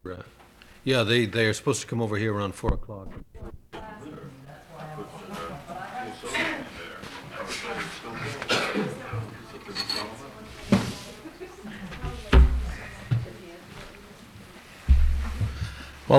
Yeah, they are supposed to come over here around 4 o'clock. Well,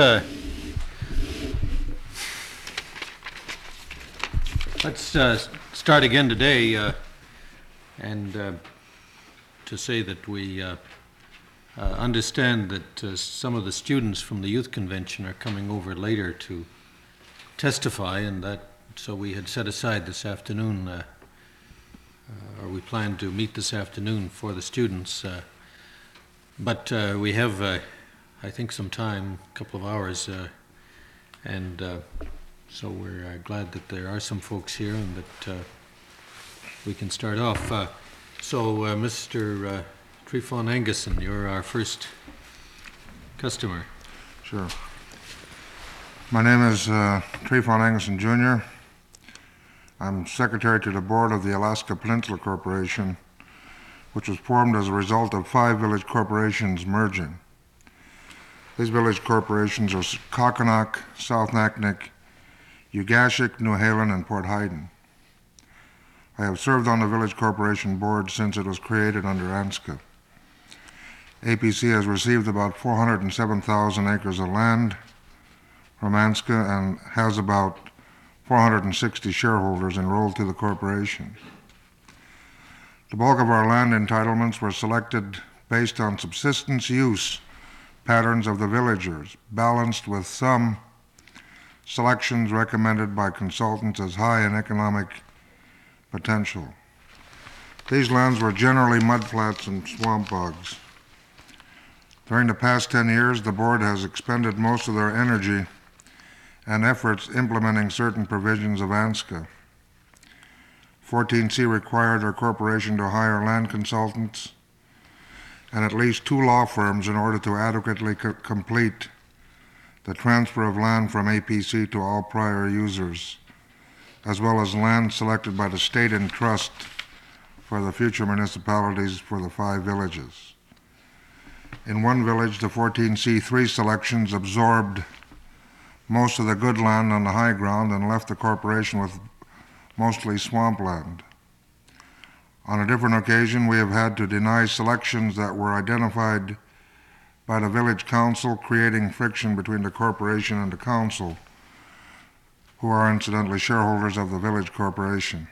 let's start again today, and to say that we understand that some of the students from the youth convention are coming over later to testify, and that so we had set aside this afternoon, or we plan to meet this afternoon for the students. But we have, I think, some time, a couple of hours, and so we're glad that there are some folks here and that we can start off. Mr. Trifon Anguson, you're our first customer. Sure. My name is Trifon Anguson Jr. I'm secretary to the board of the Alaska Peninsula Corporation, which was formed as a result of 5 village corporations merging. These village corporations are Kokkinuk, South Naknek, Ugashik, New Halen, and Port Haydn. I have served on the village corporation board since it was created under ANSCA. APC has received about 407,000 acres of land from ANSCA and has about 460 shareholders enrolled to the corporation. The bulk of our land entitlements were selected based on subsistence use patterns of the villagers, balanced with some selections recommended by consultants as high in economic potential. These lands were generally mudflats and swamp bogs. During the past 10 years, the board has expended most of their energy and efforts implementing certain provisions of ANSCA. 14C required our corporation to hire land consultants and at least 2 law firms in order to adequately complete the transfer of land from APC to all prior users, as well as land selected by the state in trust for the future municipalities for the 5 villages. In one village, the 14C3 selections absorbed most of the good land on the high ground and left the corporation with mostly swampland. On a different occasion, we have had to deny selections that were identified by the village council, creating friction between the corporation and the council, who are incidentally shareholders of the village corporation.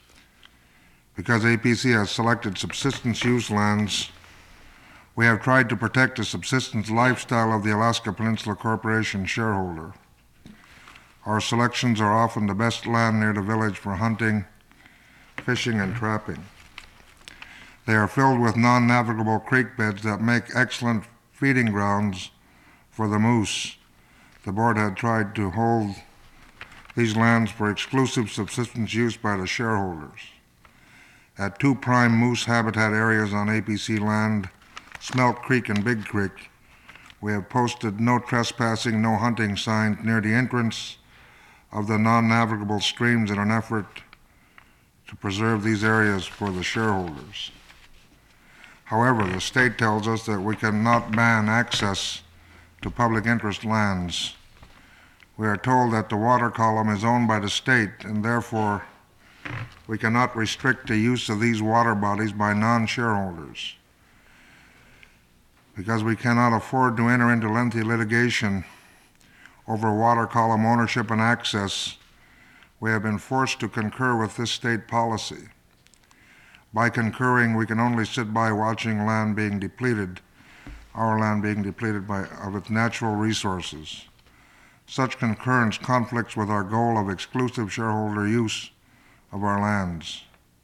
Because APC has selected subsistence use lands, we have tried to protect the subsistence lifestyle of the Alaska Peninsula Corporation shareholder. Our selections are often the best land near the village for hunting, fishing, and trapping. They are filled with non-navigable creek beds that make excellent feeding grounds for the moose. The board had tried to hold these lands for exclusive subsistence use by the shareholders. At 2 prime moose habitat areas on APC land, Smelt Creek and Big Creek, we have posted no trespassing, no hunting signs near the entrance of the non-navigable streams in an effort to preserve these areas for the shareholders. However, the state tells us that we cannot ban access to public interest lands. We are told that the water column is owned by the state, and therefore we cannot restrict the use of these water bodies by non-shareholders. Because we cannot afford to enter into lengthy litigation over water column ownership and access, we have been forced to concur with this state policy. By concurring, we can only sit by watching land being depleted, our land being depleted of its natural resources. Such concurrence conflicts with our goal of exclusive shareholder use of our lands.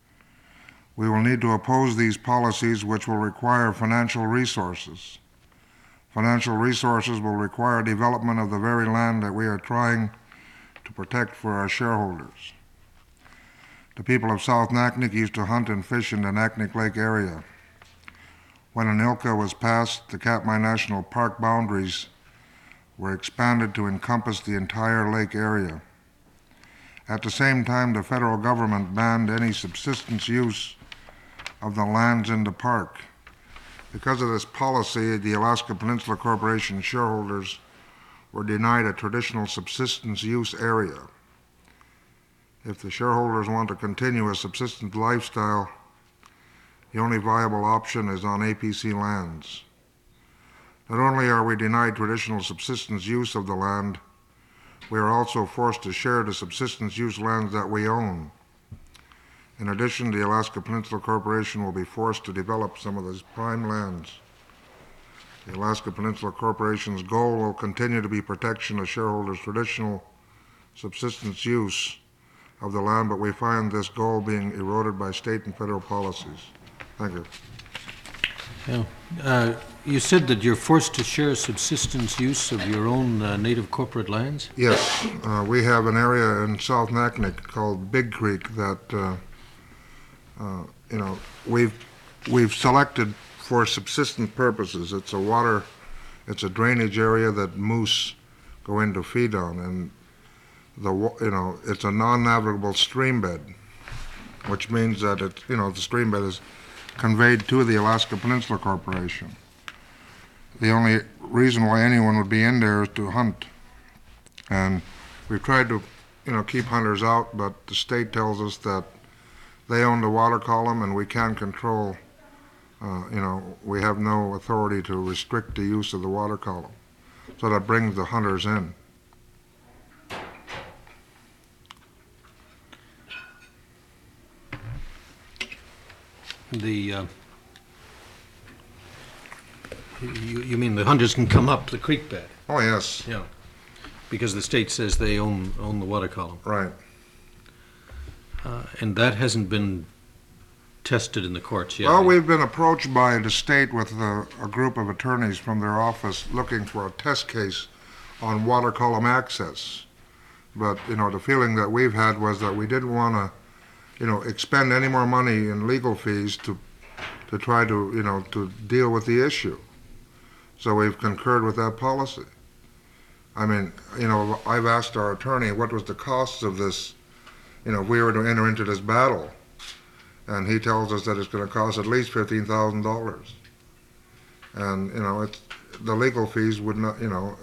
We will need to oppose these policies, which will require financial resources. Financial resources will require development of the very land that we are trying to protect for our shareholders. The people of South Naknek used to hunt and fish in the Naknek Lake area. When ANILCA was passed, the Katmai National Park boundaries were expanded to encompass the entire lake area. At the same time, the federal government banned any subsistence use of the lands in the park. Because of this policy, the Alaska Peninsula Corporation shareholders were denied a traditional subsistence use area. If the shareholders want to continue a subsistence lifestyle, the only viable option is on APC lands. Not only are we denied traditional subsistence use of the land, we are also forced to share the subsistence use lands that we own. In addition, the Alaska Peninsula Corporation will be forced to develop some of these prime lands. The Alaska Peninsula Corporation's goal will continue to be protection of shareholders' traditional subsistence use of the land, but we find this goal being eroded by state and federal policies. Thank you. Yeah. You said that you're forced to share subsistence use of your own native corporate lands? Yes, we have an area in South Naknek called Big Creek that we've selected for subsistence purposes. It's a drainage area that moose go in to feed on, and it's a non-navigable stream bed, which means that the stream bed is conveyed to the Alaska Peninsula Corporation. The only reason why anyone would be in there is to hunt, and we've tried to keep hunters out, but the state tells us that they own the water column and we can't control, we have no authority to restrict the use of the water column. So that brings the hunters in. You mean the hunters can come up the creek bed? Oh, yes. Yeah. Because the state says they own the water column. Right. And that hasn't been tested in the courts yet. Well, we've been approached by the state with a group of attorneys from their office looking for a test case on water column access. But, the feeling that we've had was that we didn't want to, expend any more money in legal fees to try to, to deal with the issue. So we've concurred with that policy. I mean, I've asked our attorney what was the cost of this, if we were to enter into this battle. And he tells us that it's going to cost at least $15,000. And, it's the legal fees would not,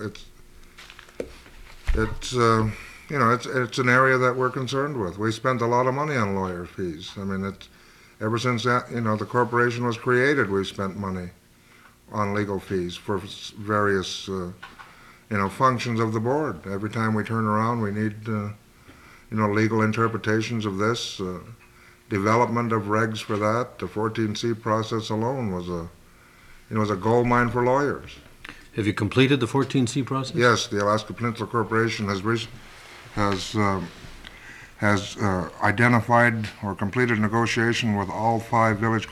it's an area that we're concerned with. We spent a lot of money on lawyer fees. I mean, ever since that, the corporation was created, we've spent money on legal fees for various, functions of the board. Every time we turn around, we need, legal interpretations of this, development of regs for that. The 14C process alone was a gold mine for lawyers. Have you completed the 14C process? Yes, the Alaska Peninsula Corporation has identified or completed negotiation with all 5 village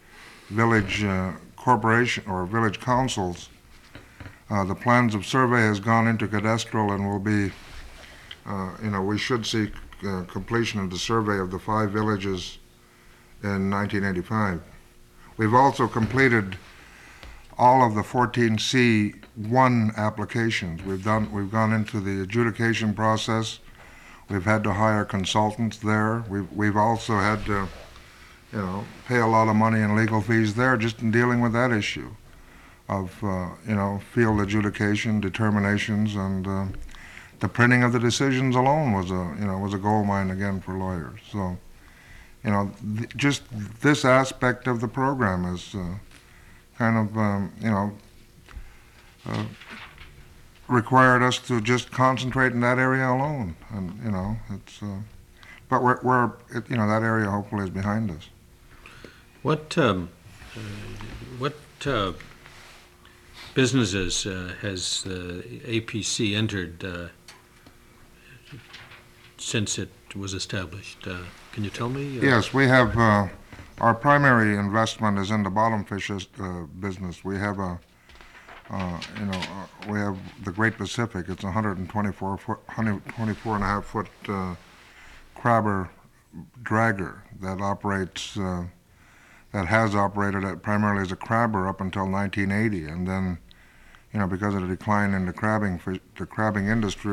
corporation or village councils. The plans of survey has gone into cadastral and will be, we should see completion of the survey of the 5 villages in 1985. We've also completed all of the 14C1 applications. We've gone into the adjudication process. We've had to hire consultants there. We've also had to, pay a lot of money in legal fees there just in dealing with that issue of, field adjudication, determinations, and the printing of the decisions alone was a gold mine again for lawyers. So, just this aspect of the program is kind of, required us to just concentrate in that area alone, and it's. But that area hopefully is behind us. What businesses has APC entered since it was established? Can you tell me? Yes, we have. Our primary investment is in the bottom fishes business. We have we have the Great Pacific. It's 124 and a half foot crabber dragger that operates. That has operated primarily as a crabber up until 1980, and then, because of the decline in the crabbing industry,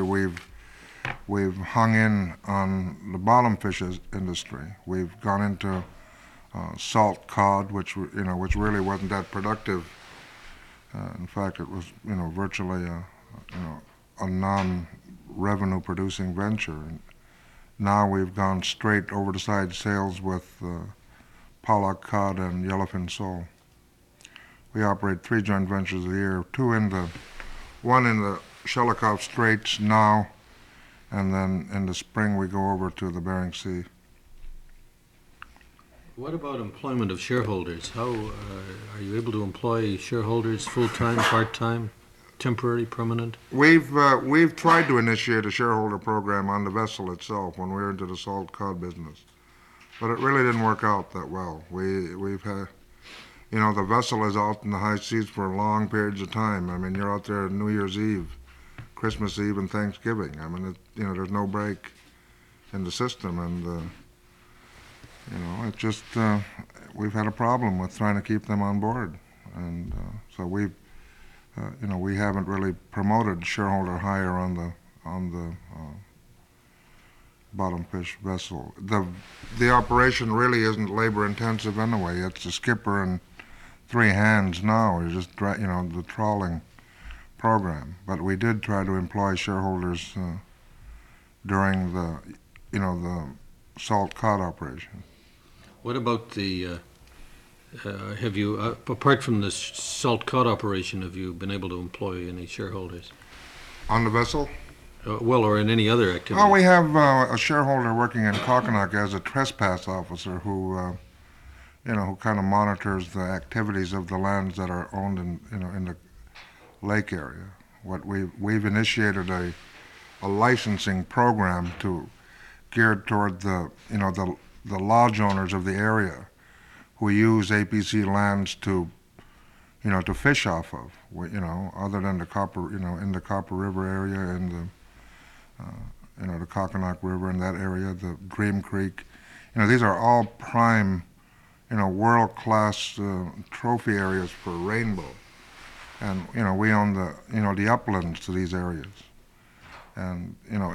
we've hung in on the bottom fishes industry. We've gone into salt cod, which really wasn't that productive. In fact, it was virtually a non-revenue producing venture. And now we've gone straight over the side sales with pollock cod and yellowfin sole. We operate 3 joint ventures a year, one in the Shelikof Straits now, and then in the spring we go over to the Bering Sea. What about employment of shareholders? How are you able to employ shareholders full-time, part-time, temporary, permanent? We've tried to initiate a shareholder program on the vessel itself when we were into the salt cod business, but it really didn't work out that well. We've had, the vessel is out in the high seas for long periods of time. I mean, you're out there New Year's Eve, Christmas Eve, and Thanksgiving. I mean, there's no break in the system, and it just we've had a problem with trying to keep them on board, and so we haven't really promoted shareholder hire on the bottom fish vessel. The operation really isn't labor intensive anyway. It's the skipper and 3 hands now. It's just the trawling program. But we did try to employ shareholders during the salt cod operation. What about have you, apart from the salt cod operation, have you been able to employ any shareholders? On the vessel? Or in any other activity? Oh, we have a shareholder working in Kokonak as a trespass officer who kind of monitors the activities of the lands that are owned in the lake area. We've initiated a licensing program geared toward the lodge owners of the area who use APC lands to fish off of. Other than the in the Copper River area and the Kokonak River in that area, the Dream Creek. These are all prime, world-class trophy areas for rainbow. And, we own the uplands to these areas. And,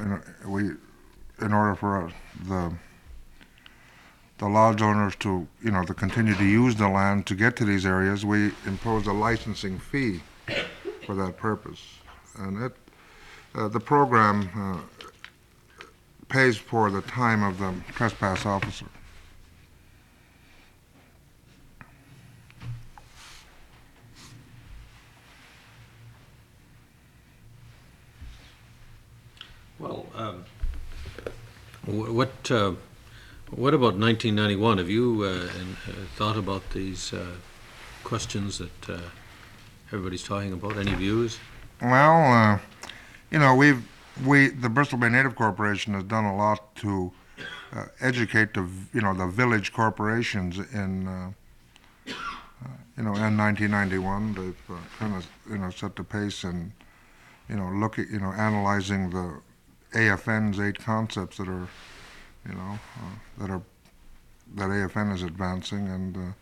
in order for the lodge owners to continue to use the land to get to these areas, we impose a licensing fee for that purpose. And the program pays for the time of the trespass officer. Well, what about 1991? Have you thought about these questions that everybody's talking about? Any views? Well, the Bristol Bay Native Corporation has done a lot to educate the village corporations in 1991. They've kind of set the pace and analyzing the AFN's 8 concepts that are that AFN is advancing, and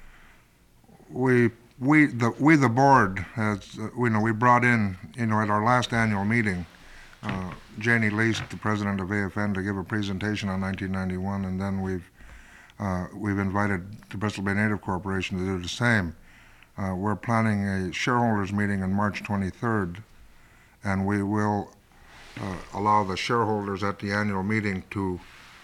we the board has we brought in at our last annual meeting Janie Least, the president of AFN, to give a presentation on 1991, and then we've invited the Bristol Bay Native Corporation to do the same. We're planning a shareholders meeting on March 23rd, and we will allow the shareholders at the annual meeting to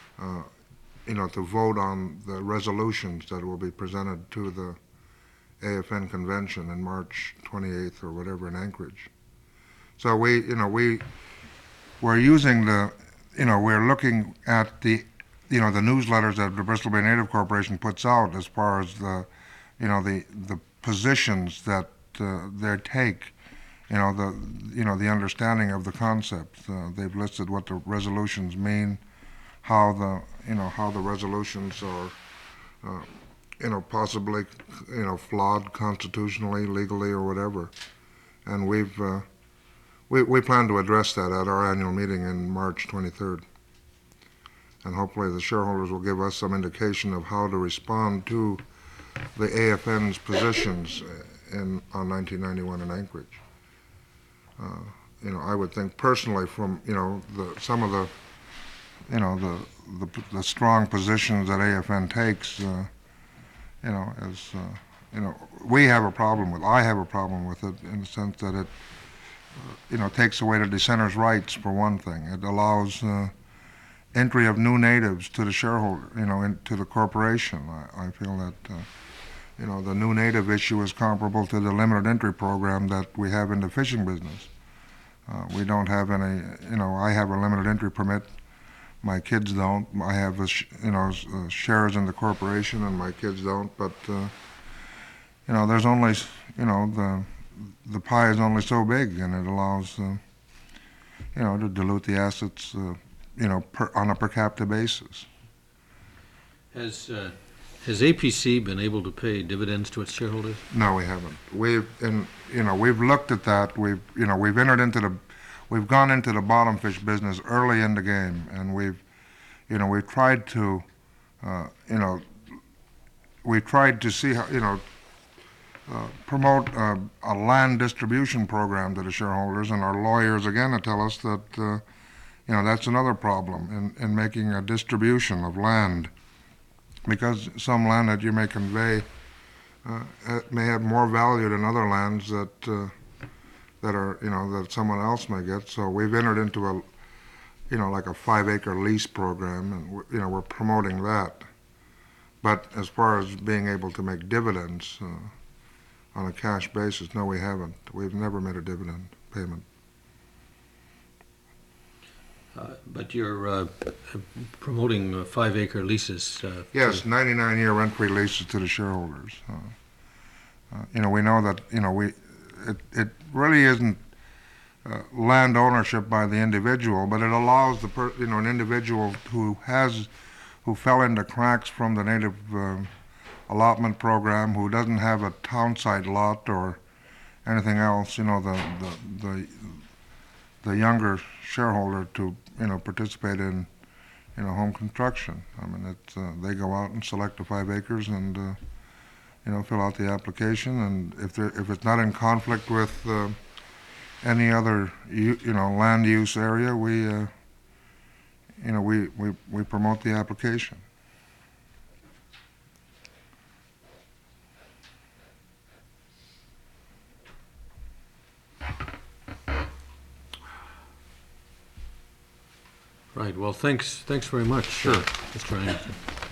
vote on the resolutions that will be presented to the AFN convention in March 28th or whatever in Anchorage. So we're using we're looking at the newsletters that the Bristol Bay Native Corporation puts out as far as the positions that they take, the understanding of the concept. They've listed what the resolutions mean, how the resolutions are, possibly, flawed constitutionally, legally, or whatever. And we plan to address that at our annual meeting in March 23rd. And hopefully the shareholders will give us some indication of how to respond to the AFN's positions on 1991 in Anchorage. I would think personally from, some of the strong positions that AFN takes, we have a problem with. I have a problem with it in the sense that it, takes away the dissenter's rights for one thing. It allows entry of new natives to the shareholder, into the corporation. I feel that, the new native issue is comparable to the limited entry program that we have in the fishing business. We don't have any, I have a limited entry permit. My kids don't. I have, shares in the corporation, and my kids don't. But there's only, the pie is only so big, and it allows, to dilute the assets, on a per capita basis. Has APC been able to pay dividends to its shareholders? No, we haven't. We've looked at that. We've gone into the bottom fish business early in the game, and we've tried to, see how, promote a land distribution program to the shareholders, and our lawyers again tell us that, that's another problem in making a distribution of land, because some land that you may convey may have more value than other lands that are, that someone else may get. So we've entered into a, like a 5-acre lease program, and we're promoting that. But as far as being able to make dividends on a cash basis, no, we haven't. We've never made a dividend payment. But you're promoting 5-acre leases. Yes, 99-year rent-free leases to the shareholders. We know that it really isn't land ownership by the individual, but it allows an individual who fell into cracks from the native allotment program, who doesn't have a townsite lot or anything else, the younger shareholder to participate in home construction. I mean, they go out and select the 5 acres and fill out the application, and if it's not in conflict with any other land use area, we promote the application. Right. Well, thanks very much, Sure. Mr. Anderson.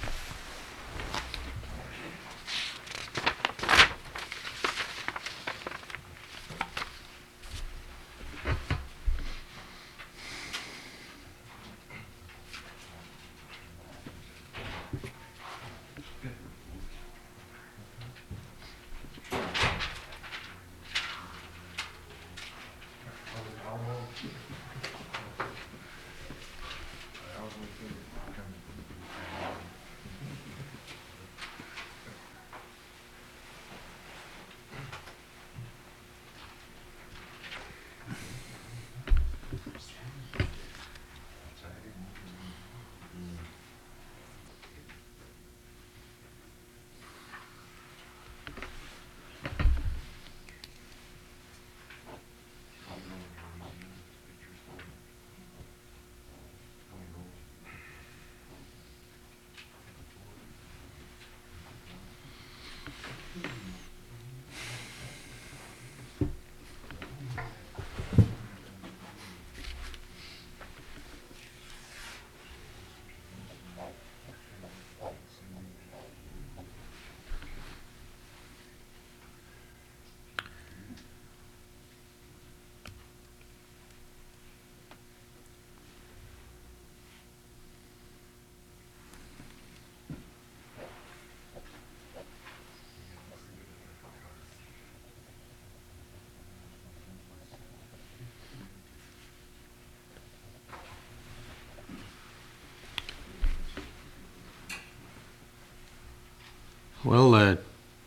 Well,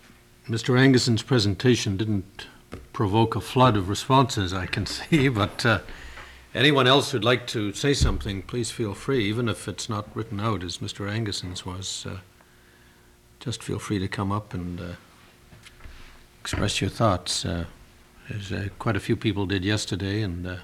Mr. Anguson's presentation didn't provoke a flood of responses, I can see, but anyone else who'd like to say something, please feel free, even if it's not written out as Mr. Anguson's was. Just feel free to come up and express your thoughts. As quite a few people did yesterday, and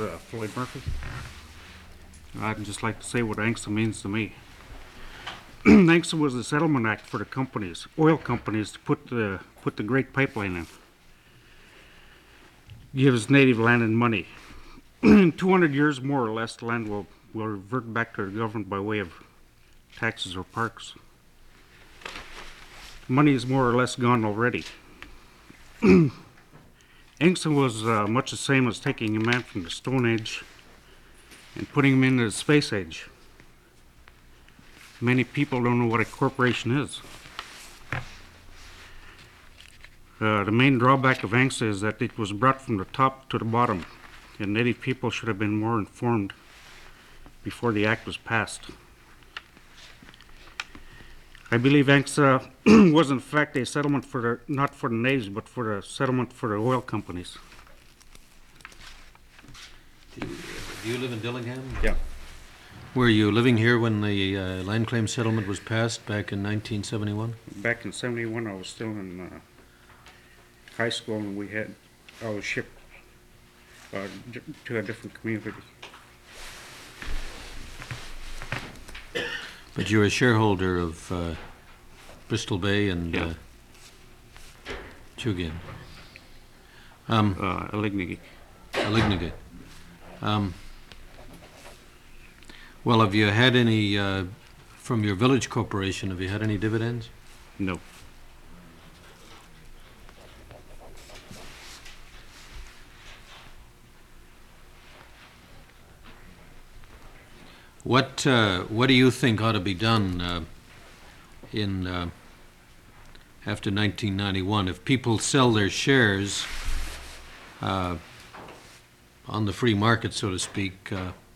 Floyd Murphy. I'd just like to say what ANCSA means to me. ANCSA was the settlement act for the companies, oil companies, to put the Great Pipeline in. Gives native land and money. In 200 years, more or less, the land will revert back to the government by way of taxes or parks. Money is more or less gone already. ANCSA was much the same as taking a man from the Stone Age and putting him into the Space Age. Many people don't know what a corporation is. The main drawback of ANCSA is that it was brought from the top to the bottom, and Native people should have been more informed before the act was passed. I believe ANCSA was in fact a settlement for not for the natives, but for the settlement for the oil companies. Do you live in Dillingham? Yeah. Were you living here when the land claim settlement was passed back in 1971? Back in '71, I was still in high school, and I was shipped to a different community. But you're a shareholder of Bristol Bay and Yeah. Chugin. Alignigik. Alignigik. Well, have you had any, from your village corporation, have you had any dividends? No. What do you think ought to be done after 1991? If people sell their shares on the free market, so to speak,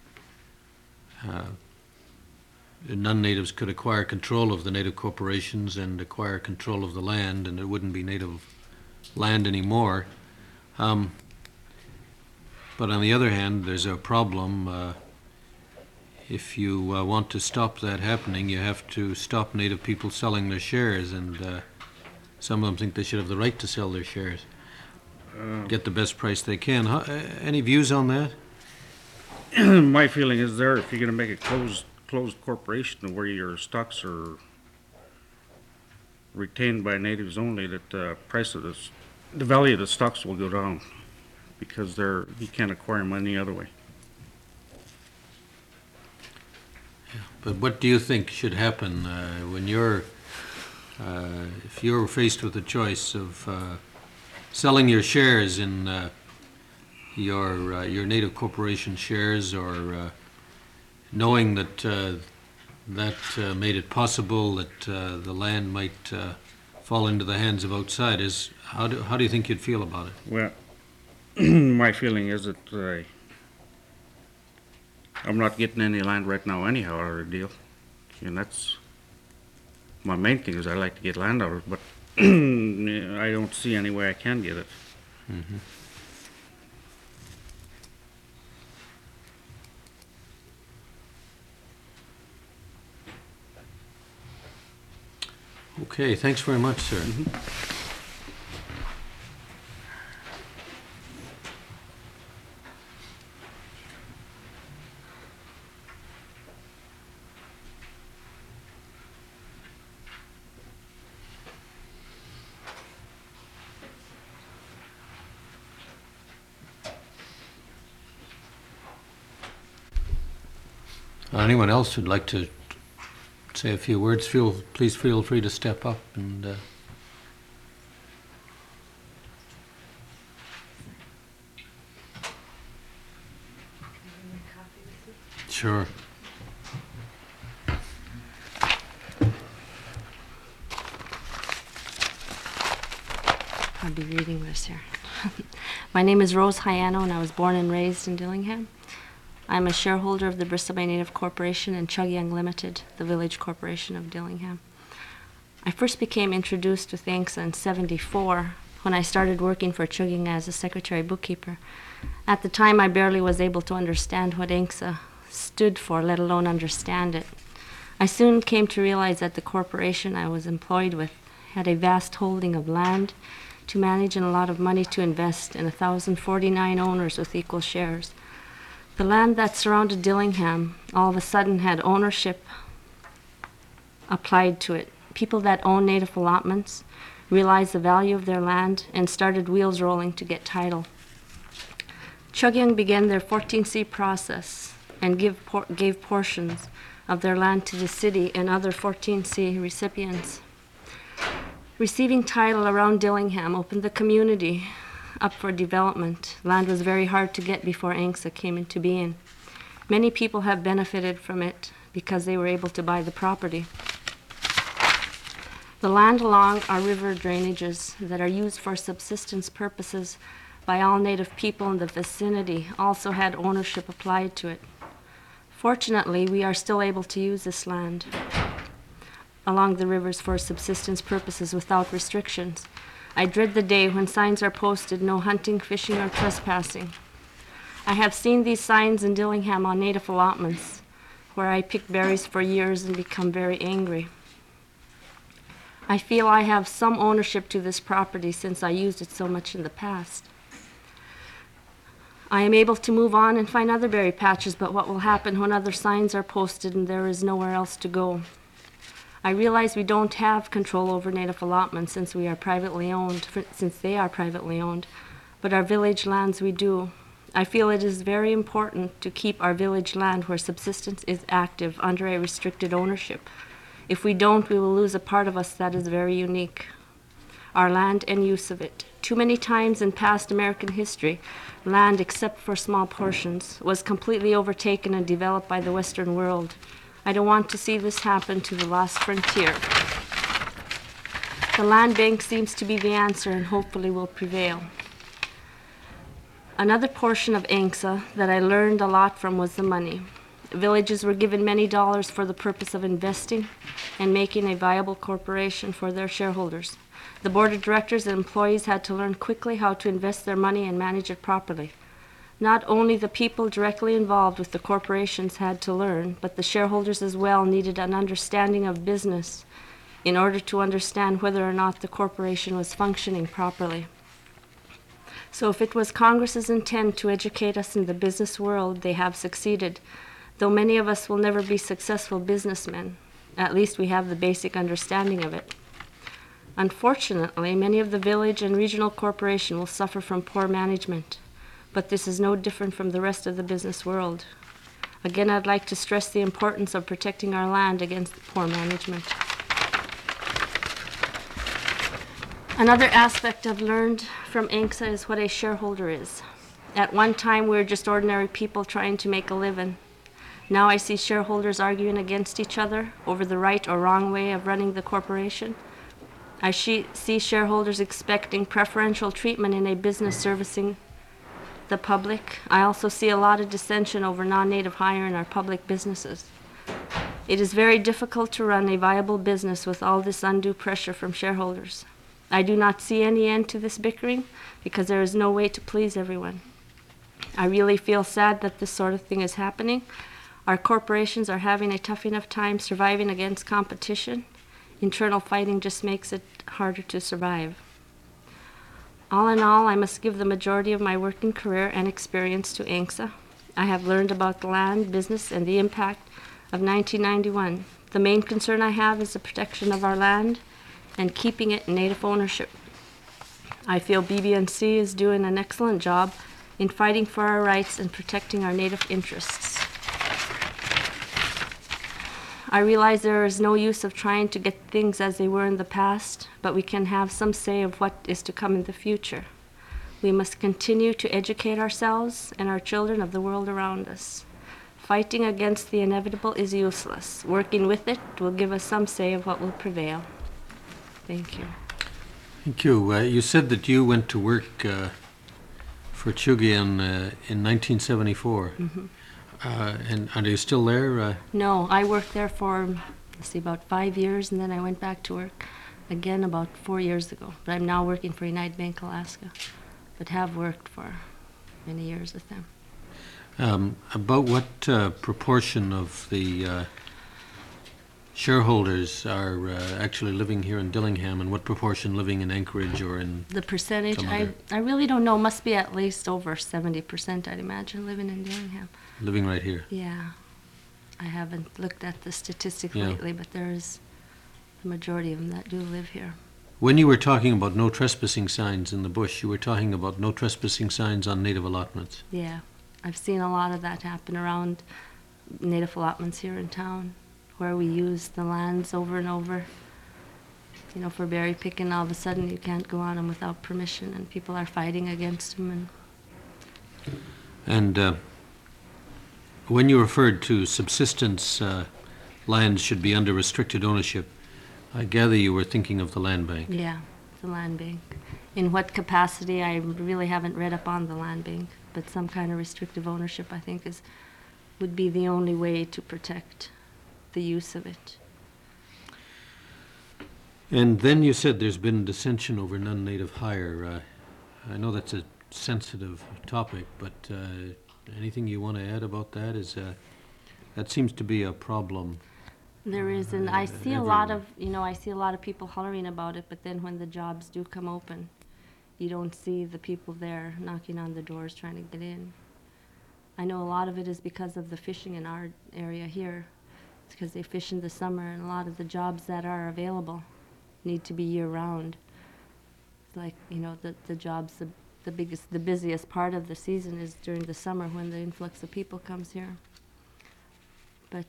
non-natives could acquire control of the native corporations and acquire control of the land, and it wouldn't be native land anymore. But on the other hand, there's a problem. If you want to stop that happening, you have to stop native people selling their shares, and some of them think they should have the right to sell their shares, get the best price they can. Any views on that? My feeling is there, if you're going to make a closed corporation where your stocks are retained by natives only, that the value of the stocks will go down because you can't acquire them any other way. But what do you think should happen when if you're faced with the choice of selling your shares in your native corporation shares, or knowing that that made it possible that the land might fall into the hands of outsiders? How do you think you'd feel about it? Well, my feeling is that I'm not getting any land right now anyhow out of the deal. And that's my main thing, is I like to get land out of it, but I don't see any way I can get it. Mm-hmm. Okay, thanks very much, sir. Mm-hmm. Anyone else who'd like to say a few words, please feel free to step up and sure. I'll be reading this here. My name is Rose Hyano, and I was born and raised in Dillingham. I'm a shareholder of the Bristol Bay Native Corporation and Chugyoung Limited, the village corporation of Dillingham. I first became introduced with ANCSA in '74 when I started working for Chugyoung as a secretary bookkeeper. At the time, I barely was able to understand what ANCSA stood for, let alone understand it. I soon came to realize that the corporation I was employed with had a vast holding of land to manage and a lot of money to invest, in 1,049 owners with equal shares. The land that surrounded Dillingham all of a sudden had ownership applied to it. People that own native allotments realized the value of their land and started wheels rolling to get title. Chugyung began their 14C process and gave portions of their land to the city and other 14C recipients. Receiving title around Dillingham opened the community up for development. Land was very hard to get before ANCSA came into being. Many people have benefited from it because they were able to buy the property. The land along our river drainages that are used for subsistence purposes by all native people in the vicinity also had ownership applied to it. Fortunately, we are still able to use this land along the rivers for subsistence purposes without restrictions. I dread the day when signs are posted, no hunting, fishing, or trespassing. I have seen these signs in Dillingham on native allotments, where I pick berries for years and become very angry. I feel I have some ownership to this property since I used it so much in the past. I am able to move on and find other berry patches, but what will happen when other signs are posted and there is nowhere else to go? I realize we don't have control over native allotments since they are privately owned, but our village lands we do. I feel it is very important to keep our village land where subsistence is active under a restricted ownership. If we don't, we will lose a part of us that is very unique, our land and use of it. Too many times in past American history, land, except for small portions, was completely overtaken and developed by the Western world. I don't want to see this happen to the last frontier. The land bank seems to be the answer and hopefully will prevail. Another portion of ANCSA that I learned a lot from was the money. Villages were given many dollars for the purpose of investing and making a viable corporation for their shareholders. The board of directors and employees had to learn quickly how to invest their money and manage it properly. Not only the people directly involved with the corporations had to learn, but the shareholders as well needed an understanding of business in order to understand whether or not the corporation was functioning properly. So if it was Congress's intent to educate us in the business world, they have succeeded. Though many of us will never be successful businessmen, at least we have the basic understanding of it. Unfortunately, many of the village and regional corporations will suffer from poor management, but this is no different from the rest of the business world. Again, I'd like to stress the importance of protecting our land against poor management. Another aspect I've learned from ANCSA is what a shareholder is. At one time, we were just ordinary people trying to make a living. Now I see shareholders arguing against each other over the right or wrong way of running the corporation. I see shareholders expecting preferential treatment in a business servicing the public. I also see a lot of dissension over non-native hire in our public businesses. It is very difficult to run a viable business with all this undue pressure from shareholders. I do not see any end to this bickering because there is no way to please everyone. I really feel sad that this sort of thing is happening. Our corporations are having a tough enough time surviving against competition. Internal fighting just makes it harder to survive. All in all, I must give the majority of my working career and experience to ANCSA. I have learned about the land, business, and the impact of 1991. The main concern I have is the protection of our land and keeping it in native ownership. I feel BB&C is doing an excellent job in fighting for our rights and protecting our native interests. I realize there is no use of trying to get things as they were in the past, but we can have some say of what is to come in the future. We must continue to educate ourselves and our children of the world around us. Fighting against the inevitable is useless. Working with it will give us some say of what will prevail. Thank you. Thank you. You said that you went to work for Chugian in 1974. Mm-hmm. And are you still there? No, I worked there for, about 5 years, and then I went back to work again about 4 years ago. But I'm now working for United Bank Alaska, but have worked for many years with them. About what proportion of the shareholders are actually living here in Dillingham, and what proportion living in Anchorage or in, The percentage, Some I, other- I really don't know. Must be at least over 70%, I'd imagine, living in Dillingham. living right here? Yeah. I haven't looked at the statistics Yeah. lately, but there's the majority of them that do live here. When you were talking about no trespassing signs in the bush, you were talking about no trespassing signs on native allotments. Yeah. I've seen a lot of that happen around native allotments here in town, where we use the lands over and over. You know, for berry picking, all of a sudden you can't go on them without permission, and people are fighting against them. And when you referred to subsistence lands should be under restricted ownership, I gather you were thinking of the land bank. Yeah, the land bank. In what capacity, I really haven't read up on the land bank, but some kind of restrictive ownership, I think, would be the only way to protect the use of it. And then you said there's been dissension over non-native hire. I know that's a sensitive topic, but anything you want to add about that? That seems to be a problem. There is, and I see a lot everywhere. of, I see a lot of people hollering about it, but then when the jobs do come open, you don't see the people there knocking on the doors trying to get in. I know a lot of it is because of the fishing in our area here. It's because they fish in the summer, and a lot of the jobs that are available need to be year-round. It's like, the jobs, the busiest part of the season is during the summer when the influx of people comes here. But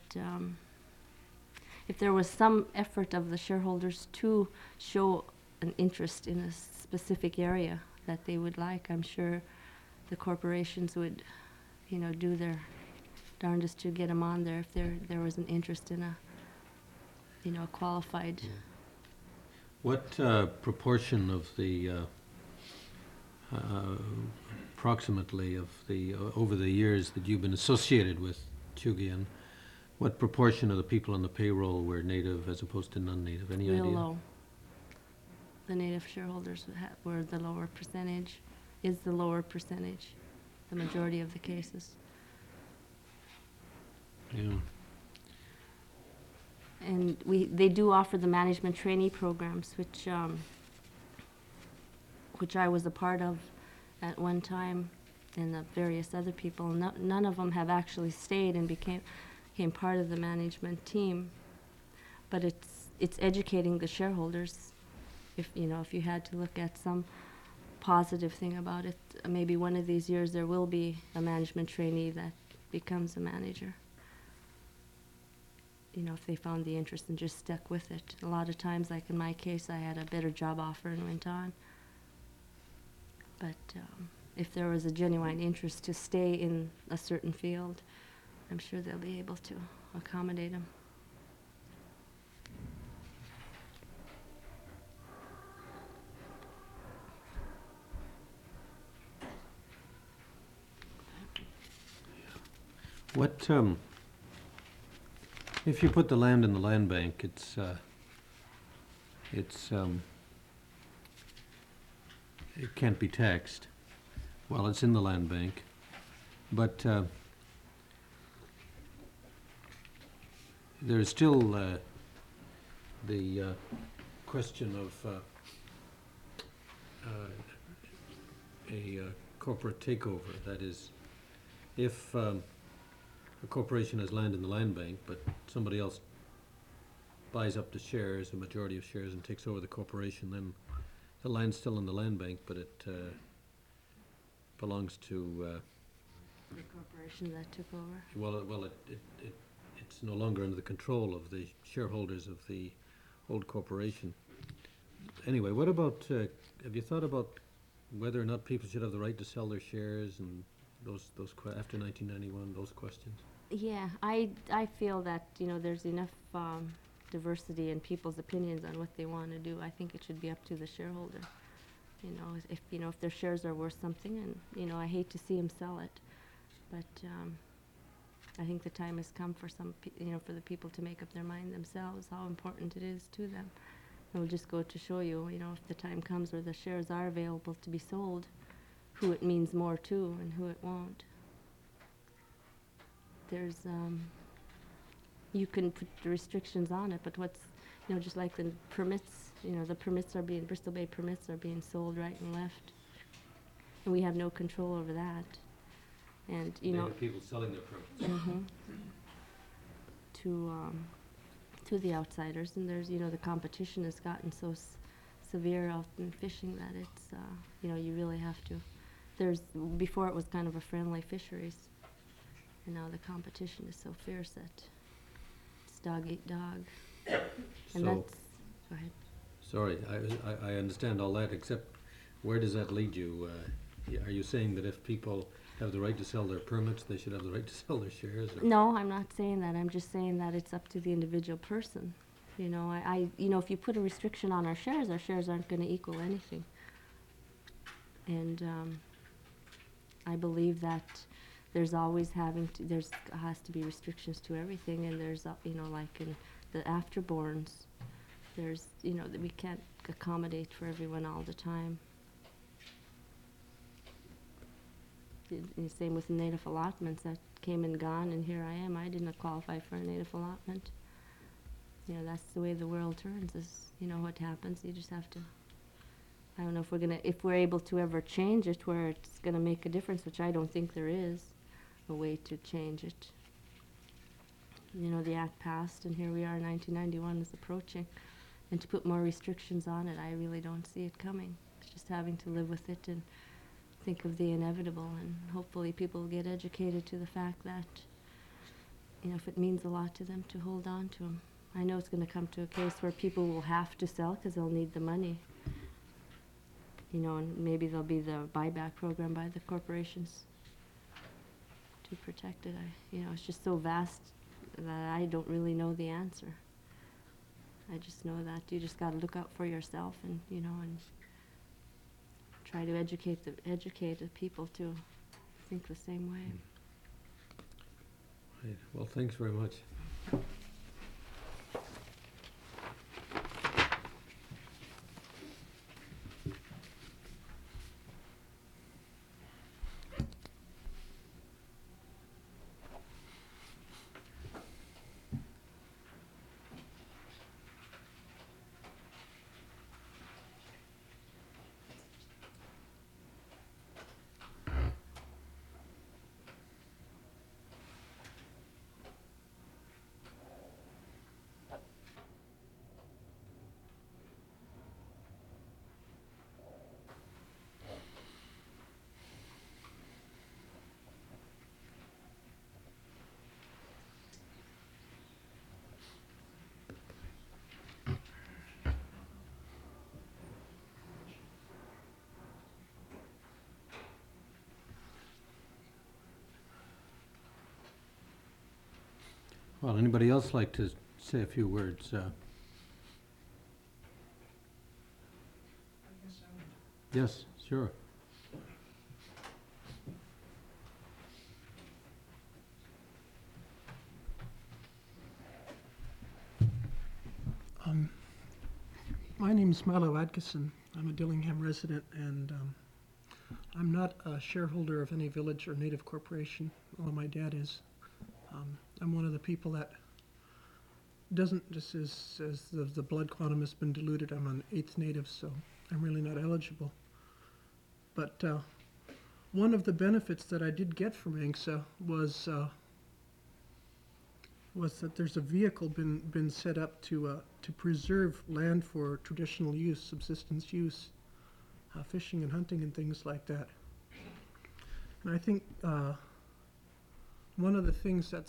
if there was some effort of the shareholders to show an interest in a specific area that they would like, I'm sure the corporations would, do their darndest to get them on there if there was an interest in a qualified. What proportion of the, approximately of the, over the years that you've been associated with Chugian, what proportion of the people on the payroll were native as opposed to non-native? Any idea? Real low. The native shareholders were the lower percentage, the majority of the cases. Yeah. And they do offer the management trainee programs, which I was a part of at one time, and the various other people. None of them have actually stayed and became part of the management team. But it's educating the shareholders. If you had to look at some positive thing about it, maybe one of these years there will be a management trainee that becomes a manager. If they found the interest and just stuck with it. A lot of times, like in my case, I had a better job offer and went on. But if there was a genuine interest to stay in a certain field, I'm sure they'll be able to accommodate them. What, if you put the land in the land bank, it can't be taxed while it's in the land bank, but there's still the question of a corporate takeover. That is, if a corporation has land in the land bank, but somebody else buys up the shares, the majority of shares, and takes over the corporation, then the land's still in the land bank, but it belongs to, The corporation that took over. well, it's no longer under the control of the shareholders of the old corporation. Anyway, what about, have you thought about whether or not people should have the right to sell their shares and after 1991, those questions? Yeah, I feel that, there's enough diversity in people's opinions on what they want to do. I think it should be up to the shareholder. If their shares are worth something, and, I hate to see them sell it, but I think the time has come for for the people to make up their mind themselves how important it is to them. It'll just go to show you, if the time comes where the shares are available to be sold, who it means more to and who it won't. There's you can put the restrictions on it, but what's, just like the permits, Bristol Bay permits are being sold right and left. And we have no control over that. And, They have people selling their permits. to the outsiders, and there's, the competition has gotten so severe out in fishing that it's, you really have to. Before it was kind of a friendly fisheries, and now the competition is so fierce that it's dog eat dog. And So, go ahead. sorry, I understand all that, except where does that lead you? Are you saying that if people have the right to sell their permits, they should have the right to sell their shares? Or? No, I'm not saying that. I'm just saying that it's up to the individual person. If you put a restriction on our shares aren't going to equal anything. And I believe that there's always has to be restrictions to everything, and there's, like in the afterborns, there's, that we can't accommodate for everyone all the time. The same with native allotments that came and gone, and here I am. I didn't qualify for a native allotment. That's the way the world turns. Is what happens. You just have to. I don't know if we're able to ever change it where it's gonna make a difference, which I don't think there is a way to change it. The act passed, and here we are. 1991 is approaching, and to put more restrictions on it, I really don't see it coming. It's just having to live with it and think of the inevitable, and hopefully people will get educated to the fact that, if it means a lot to them, to hold on to them. I know it's going to come to a case where people will have to sell because they'll need the money. And maybe there'll be the buyback program by the corporations to protect it. It's just so vast that I don't really know the answer. I just know that you just got to look out for yourself, and and try to educate the people to think the same way. Right. Well, thanks very much. Well, anybody else like to say a few words? Yes, sure. My name is Milo Adkisson. I'm a Dillingham resident, and I'm not a shareholder of any village or native corporation, although my dad is. I'm one of the people that doesn't, just as the blood quantum has been diluted, I'm an 8th native, so I'm really not eligible. But one of the benefits that I did get from ANCSA was that there's a vehicle been set up to preserve land for traditional use, subsistence use, fishing and hunting and things like that. And I think one of the things that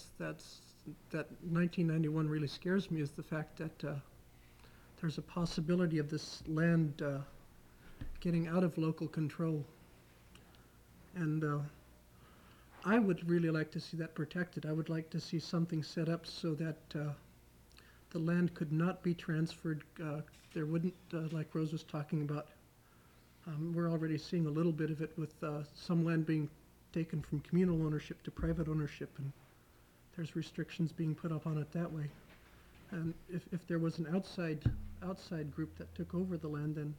1991 really scares me is the fact that there's a possibility of this land getting out of local control. And I would really like to see that protected. I would like to see something set up so that the land could not be transferred. There wouldn't, like Rose was talking about, we're already seeing a little bit of it with some land being taken from communal ownership to private ownership, and there's restrictions being put up on it that way. And if there was an outside group that took over the land, then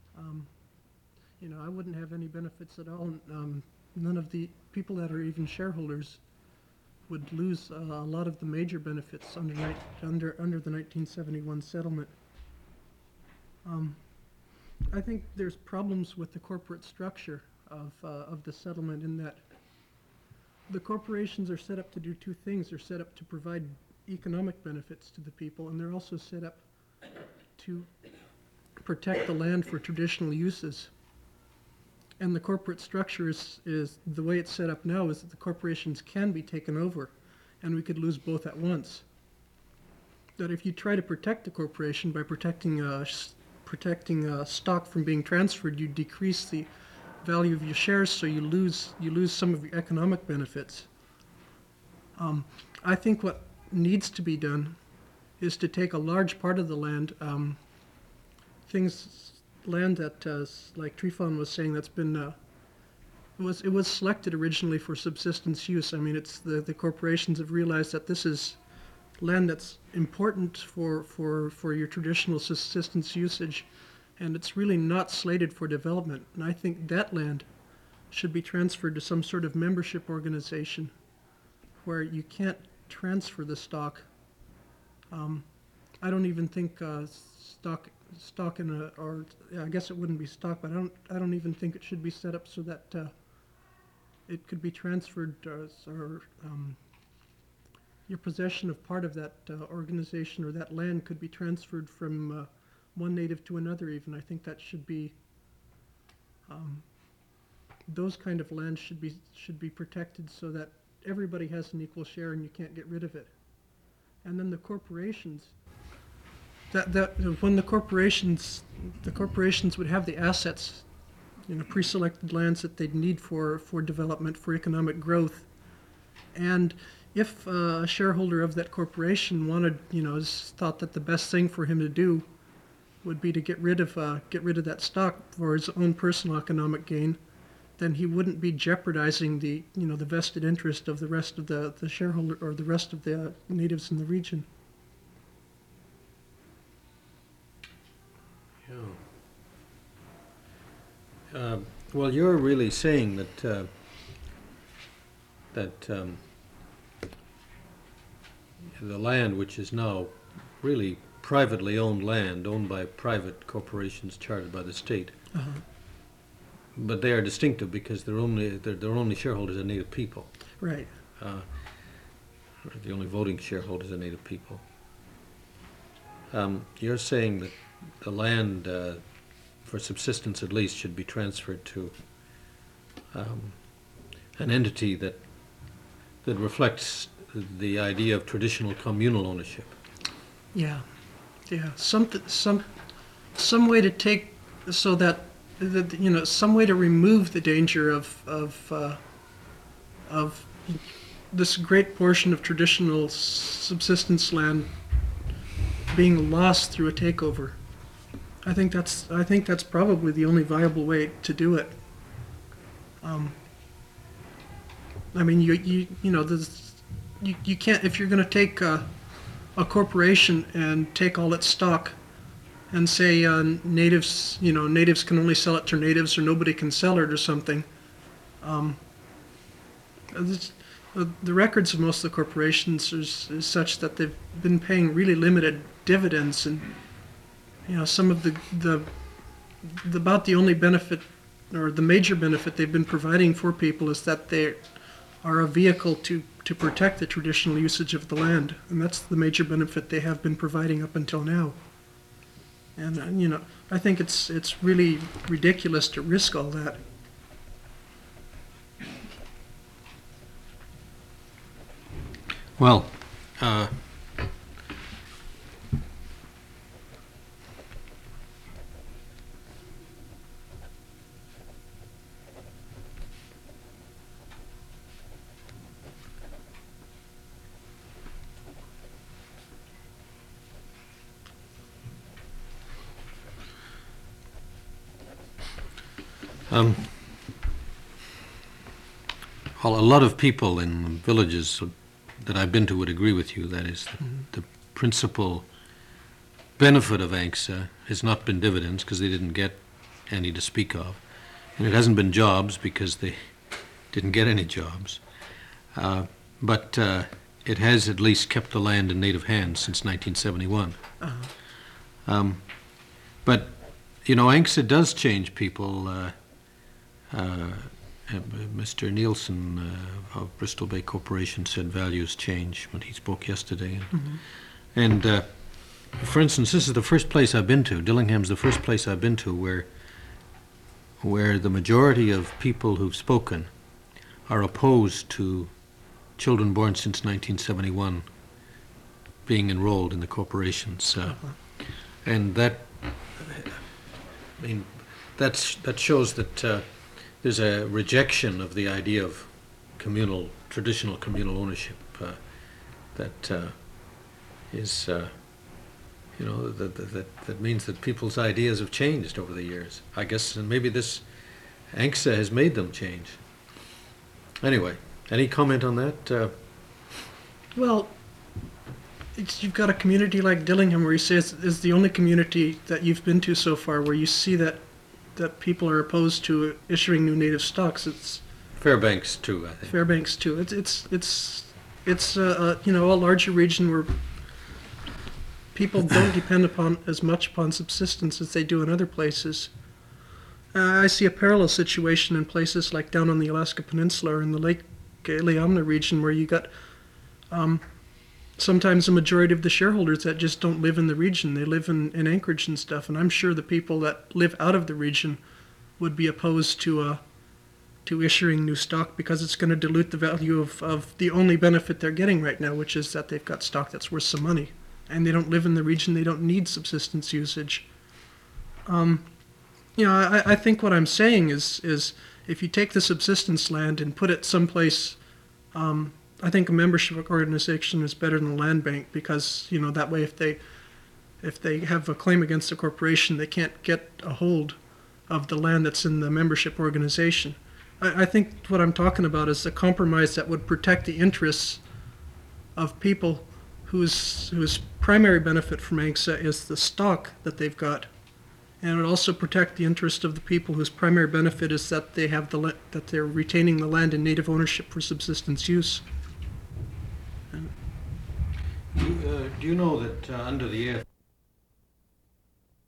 I wouldn't have any benefits at all. None of the people that are even shareholders would lose a lot of the major benefits under the 1971 settlement. I think there's problems with the corporate structure of the settlement in that the corporations are set up to do two things. They're set up to provide economic benefits to the people, and they're also set up to protect the land for traditional uses. And the corporate structure is the way it's set up now is that the corporations can be taken over, and we could lose both at once. That if you try to protect the corporation by protecting stock from being transferred, you decrease the value of your shares, so you lose some of your economic benefits. I think what needs to be done is to take a large part of the land, land that, like Trifon was saying, that's been it was selected originally for subsistence use. I mean, it's the corporations have realized that this is land that's important for your traditional subsistence usage, and it's really not slated for development. And I think that land should be transferred to some sort of membership organization where you can't transfer the stock. I don't even think stock in a, or yeah, I guess it wouldn't be stock, but I don't even think it should be set up so that it could be transferred or your possession of part of that organization or that land could be transferred from one native to another even. I think that should be, those kind of lands should be protected so that everybody has an equal share and you can't get rid of it. And then the corporations, when the corporations would have the assets, pre-selected lands that they'd need for development, for economic growth. And if a shareholder of that corporation wanted, thought that the best thing for him to do would be to get rid of that stock for his own personal economic gain, then he wouldn't be jeopardizing the vested interest of the rest of the shareholder or the rest of the natives in the region. Yeah. Well, you're really saying that the land, which is now really privately owned land, owned by private corporations chartered by the state, but they are distinctive because their only shareholders are Native people. Right. The only voting shareholders are Native people. You're saying that the land, for subsistence at least, should be transferred to an entity that reflects the idea of traditional communal ownership. Yeah. Some way to take so that some way to remove the danger of this great portion of traditional subsistence land being lost through a takeover. I think that's probably the only viable way to do it. I mean, you can't, if you're going to take a corporation and take all its stock and say natives can only sell it to natives or nobody can sell it or something. The records of most of the corporations is such that they've been paying really limited dividends, and some of the about the only benefit or the major benefit they've been providing for people is that they are a vehicle to protect the traditional usage of the land, and that's the major benefit they have been providing up until now. And I think it's really ridiculous to risk all that. Well, well, a lot of people in villages that I've been to would agree with you. That is, the principal benefit of ANCSA has not been dividends because they didn't get any to speak of. And it hasn't been jobs because they didn't get any jobs. but it has at least kept the land in native hands since 1971. But, ANCSA does change people. Mr. Nielsen of Bristol Bay Corporation said values change when he spoke yesterday. And for instance, this is the first place I've been to. Dillingham's the first place I've been to where the majority of people who've spoken are opposed to children born since 1971 being enrolled in the corporations. And that shows that there's a rejection of the idea of traditional communal ownership that is, that means that people's ideas have changed over the years, I guess, and maybe this ANCSA has made them change. Anyway, any comment on that? Well, you've got a community like Dillingham where you say is the only community that you've been to so far where you see that people are opposed to issuing new native stocks. It's Fairbanks too, I think. Fairbanks too. It's a larger region where people don't depend upon as much upon subsistence as they do in other places. I see a parallel situation in places like down on the Alaska Peninsula or in the Lake Iliamna region where you got sometimes a majority of the shareholders that just don't live in the region. They live in Anchorage and stuff, and I'm sure the people that live out of the region would be opposed to issuing new stock because it's going to dilute the value of the only benefit they're getting right now, which is that they've got stock that's worth some money. And they don't live in the region, they don't need subsistence usage. I think what I'm saying is if you take the subsistence land and put it someplace, I think a membership organization is better than a land bank because, that way if they have a claim against the corporation, they can't get a hold of the land that's in the membership organization. I think what I'm talking about is a compromise that would protect the interests of people whose primary benefit from ANCSA is the stock that they've got, and it would also protect the interest of the people whose primary benefit is that they have that they're retaining the land in native ownership for subsistence use. Do you know that under the